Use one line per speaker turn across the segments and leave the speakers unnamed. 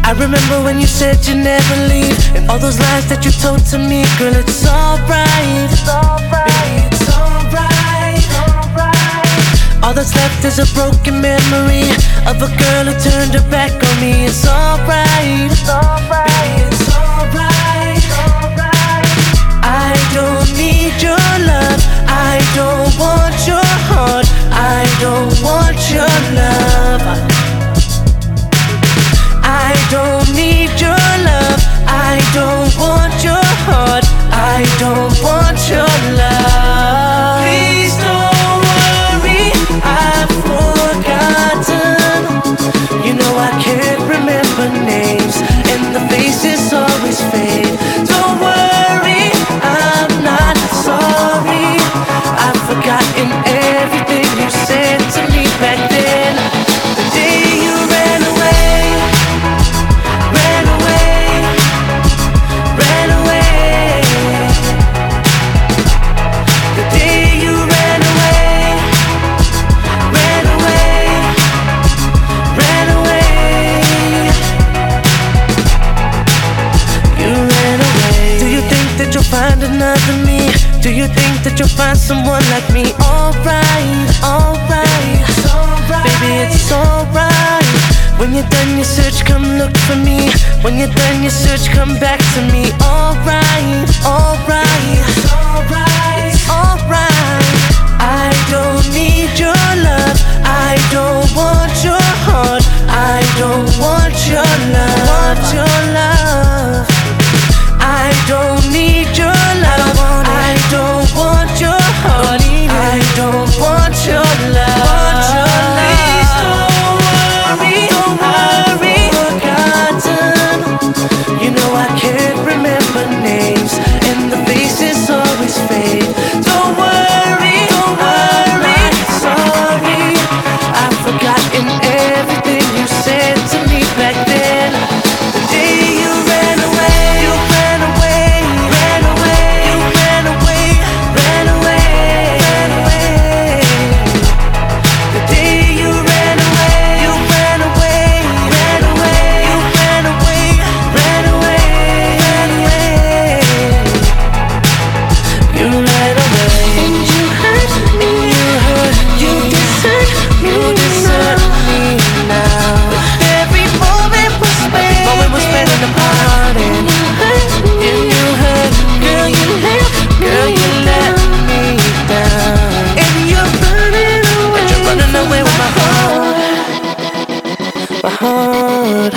I remember when you said you'd never leave, and all those lies that you told to me. Girl, it's alright, baby, it's alright. All that's left is a broken memory of a girl who turned her back on me. It's alright, baby, it's alright. I don't need your love, I don't want your heart, I don't want your love. I don't need your love, I don't want your heart, I don't want your love. Please don't worry, I've forgotten. You know I can't remember names, and the faces always fade. Don't worry, I'm not sorry. I've forgotten everything you said to me back then. The day you ran away, ran away, ran away. The day you ran away, ran away, ran away. You ran away. Do you think that you'll find another me? Do you think that you'll find someone like me? Alright, alright, baby, it's alright. When you're done your search, come look for me. When you're done your search, come back to me. Alright, alright, it's alright. I don't need your love, I don't want your heart, I don't want your love, want your love. I don't need your love, I don't want your heart, I don't want your love. Please don't worry, I've forgotten. You know I can't remember names, and the faces always fade. Don't worry, I'm not sorry. I've forgotten everything you said to me back then. The day you ran away, you ran away, ran away, you ran away, ran away, ran away. The day you ran away, you ran away, ran away, you ran away, ran away, ran away. You ran away, and you hurt me, you desert me now. Every moment was spent apart, and you hurt, girl, you let me down. And you're running away with my heart.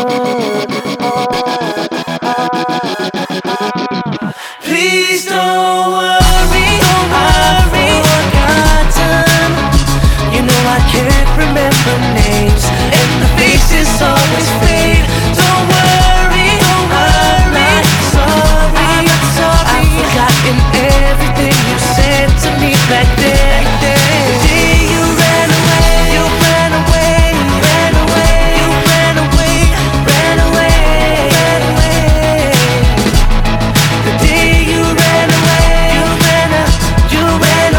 Please don't worry, I've forgotten. You know I can't remember names, and the faces always fade. Don't worry, I'm not sorry. I've forgotten everything you said to me back then. The day you ran away, you ran away, ran away, you ran away, ran away, ran away. The day you ran away, you ran away, you ran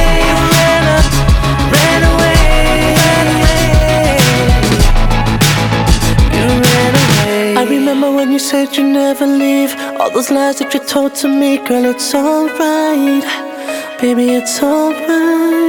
away, ran away. You ran away. I remember when you said you'd never leave. All those lies that you told to me, girl, it's alright, baby, it's alright.